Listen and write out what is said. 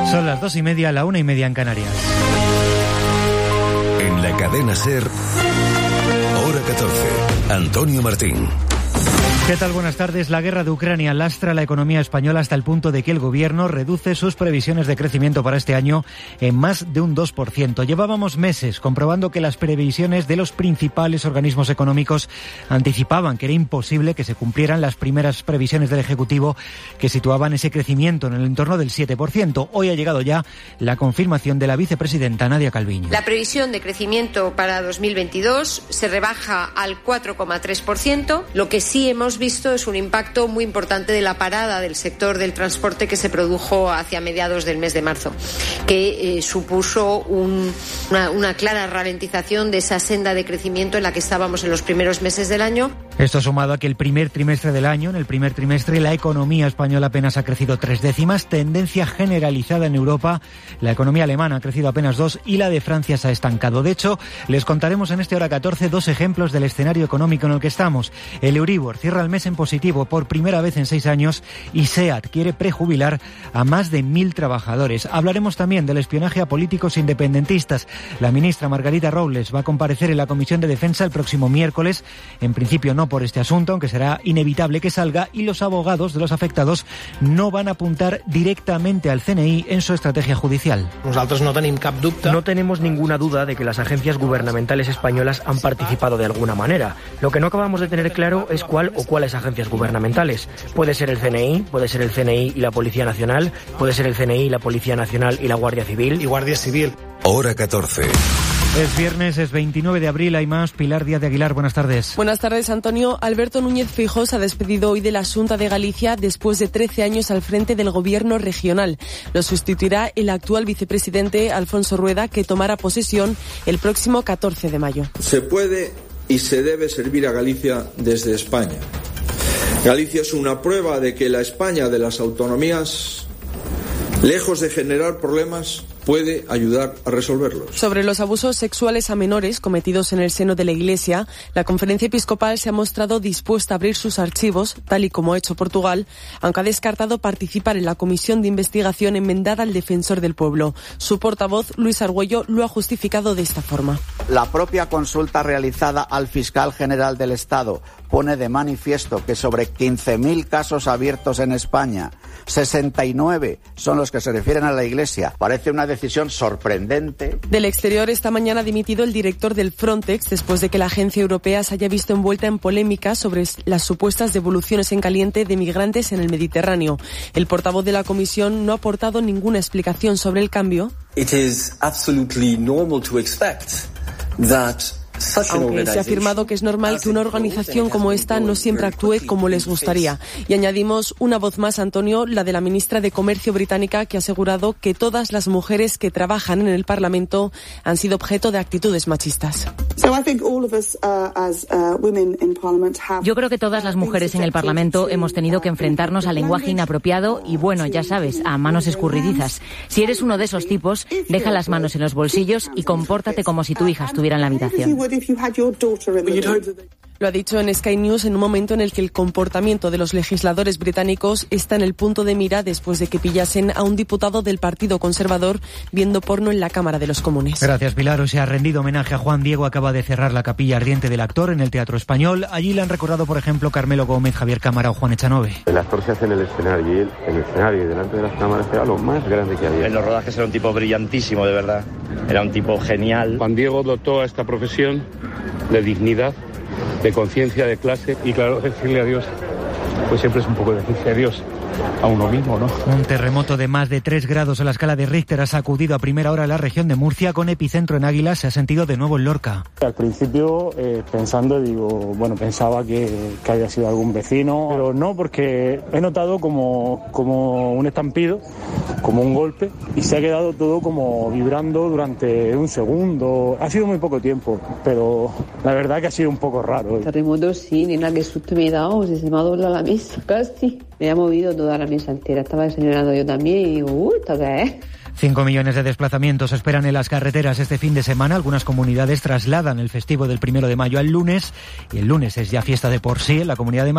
Son las 2:30, la 1:30 en Canarias. En la cadena SER, hora 14, Antonio Martín. ¿Qué tal? Buenas tardes. La guerra de Ucrania lastra la economía española hasta el punto de que el gobierno reduce sus previsiones de crecimiento para este año en más de un 2%. Llevábamos meses comprobando que las previsiones de los principales organismos económicos anticipaban que era imposible que se cumplieran las primeras previsiones del Ejecutivo que situaban ese crecimiento en el entorno del 7%. Hoy ha llegado ya la confirmación de la vicepresidenta Nadia Calviño. La previsión de crecimiento para 2022 se rebaja al 4,3%. Lo que sí hemos visto es un impacto muy importante de la parada del sector del transporte que se produjo hacia mediados del mes de marzo, que supuso una clara ralentización de esa senda de crecimiento en la que estábamos en los primeros meses del año. Esto sumado a que el primer trimestre del año, en el primer trimestre, la economía española apenas ha crecido 3 décimas, tendencia generalizada en Europa. La economía alemana ha crecido apenas 2 y la de Francia se ha estancado. De hecho, les contaremos en este hora 14 dos ejemplos del escenario económico en el que estamos. El Euribor cierra el mes en positivo por primera vez en 6 años y SEAT quiere prejubilar a más de 1.000 trabajadores. Hablaremos también del espionaje a políticos independentistas. La ministra Margarita Robles va a comparecer en la Comisión de Defensa el próximo miércoles. En principio no por este asunto, aunque será inevitable que salga, y los abogados de los afectados no van a apuntar directamente al CNI en su estrategia judicial. Nosotros no tenemos cap dubte. No tenemos ninguna duda de que las agencias gubernamentales españolas han participado de alguna manera. Lo que no acabamos de tener claro es cuál o cuáles agencias gubernamentales. Puede ser el CNI, puede ser el CNI y la Policía Nacional, puede ser el CNI, la Policía Nacional y la Guardia Civil. Y Guardia Civil. Hora 14. Es viernes, es 29 de abril, hay más. Pilar Díaz de Aguilar, buenas tardes. Buenas tardes, Antonio. Alberto Núñez Feijóo se ha despedido hoy de la Xunta de Galicia después de 13 años al frente del gobierno regional. Lo sustituirá el actual vicepresidente Alfonso Rueda, que tomará posesión el próximo 14 de mayo. Se puede y se debe servir a Galicia desde España. Galicia es una prueba de que la España de las autonomías, lejos de generar problemas, puede ayudar a resolverlos. Sobre los abusos sexuales a menores cometidos en el seno de la Iglesia, la Conferencia Episcopal se ha mostrado dispuesta a abrir sus archivos, tal y como ha hecho Portugal, aunque ha descartado participar en la comisión de investigación enmendada al Defensor del Pueblo. Su portavoz, Luis Argüello, lo ha justificado de esta forma. La propia consulta realizada al fiscal general del Estado pone de manifiesto que sobre 15.000 casos abiertos en España, 69 son los que se refieren a la Iglesia. Parece una decisión sorprendente. Del exterior, esta mañana ha dimitido el director del Frontex después de que la agencia europea se haya visto envuelta en polémica sobre las supuestas devoluciones en caliente de migrantes en el Mediterráneo. El portavoz de la Comisión no ha aportado ninguna explicación sobre el cambio. It is absolutely normal to expect that. Aunque se ha afirmado que es normal que una organización como esta no siempre actúe como les gustaría. Y añadimos una voz más, Antonio, la de la ministra de Comercio británica, que ha asegurado que todas las mujeres que trabajan en el Parlamento han sido objeto de actitudes machistas. Yo creo que todas las mujeres en el Parlamento hemos tenido que enfrentarnos al lenguaje inapropiado y, bueno, ya sabes, a manos escurridizas. Si eres uno de esos tipos, deja las manos en los bolsillos y compórtate como si tu hija estuviera en la habitación. Lo ha dicho en Sky News en un momento en el que el comportamiento de los legisladores británicos está en el punto de mira después de que pillasen a un diputado del Partido Conservador viendo porno en la Cámara de los Comunes. Gracias, Pilar. Hoy se ha rendido homenaje a Juan Diego. Acaba de cerrar la capilla ardiente del actor en el Teatro Español. Allí le han recordado, por ejemplo, Carmelo Gómez, Javier Cámara o Juan Echanove. El actor se hace en el escenario y él, en el escenario y delante de las cámaras, era lo más grande que había. En los rodajes era un tipo brillantísimo, de verdad. Era un tipo genial. Juan Diego dotó a esta profesión de dignidad, de conciencia, de clase, y claro, decirle adiós, pues siempre es un poco decirse adiós a uno mismo, ¿no? Un terremoto de más de 3 grados en la escala de Richter ha sacudido a primera hora la región de Murcia, con epicentro en Águila. Se ha sentido de nuevo en Lorca. Al principio, pensaba que había sido algún vecino, pero no, porque he notado como un estampido, como un golpe, y se ha quedado todo como vibrando durante un segundo. Ha sido muy poco tiempo, pero la verdad que ha sido un poco raro. Terremoto sí, nena, qué susto me he dado, se me ha doblado la mesa, casi. Me ha movido toda la mesa entera, estaba desayunando yo también y digo, ¿esto qué es? 5 millones de desplazamientos esperan en las carreteras este fin de semana. Algunas comunidades trasladan el festivo del 1 de mayo al lunes, y el lunes es ya fiesta de por sí en la Comunidad de Madrid.